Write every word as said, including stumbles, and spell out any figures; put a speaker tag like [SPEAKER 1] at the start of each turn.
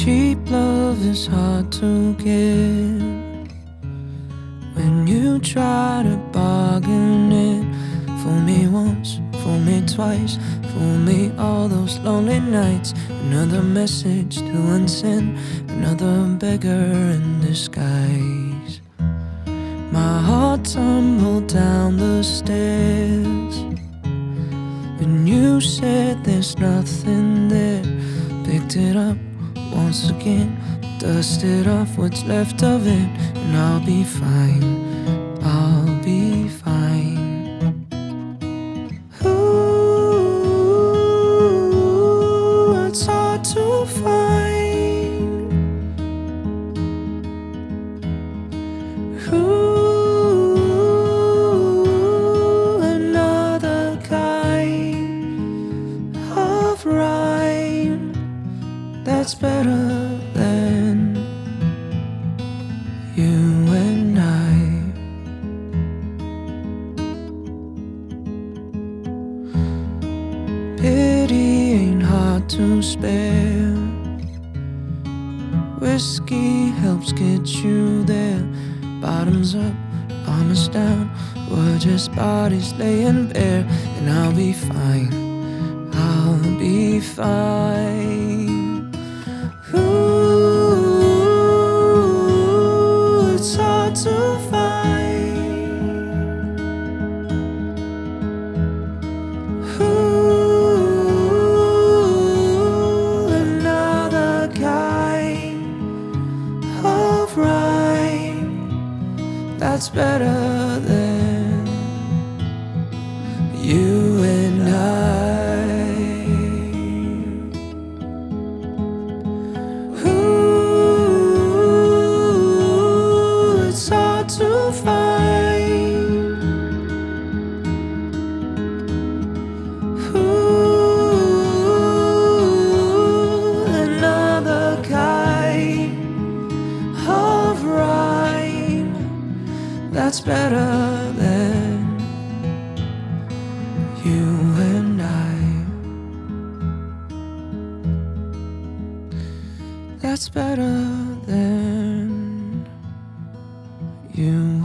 [SPEAKER 1] Cheap love is hard to get. When you try to bargain it, fool me once, fool me twice, fool me all those lonely nights. Another message to unsend, another beggar in disguise. My heart tumbled down the stairs, and you said there's nothing there. Picked it up once again, dusted off what's left of it, and I'll be fine, I'll be fine. Ooh, it's hard to find. Ooh, another kind of rhyme that's better than you and I. Pity ain't hard to spare. Whiskey helps get you there. Bottoms up, arms down, we're just bodies laying bare. And I'll be fine, I'll be fine. Ooh, it's hard to find. Ooh, another kind of rhyme that's better than you and I. To find. Ooh, another kind of rhyme that's better than you and I. That's better than you.